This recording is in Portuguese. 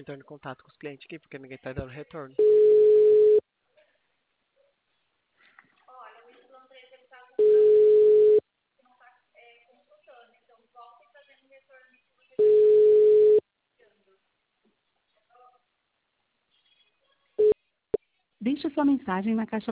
entrando em contato com os clientes aqui, porque ninguém tá dando retorno. Deixe sua mensagem na caixa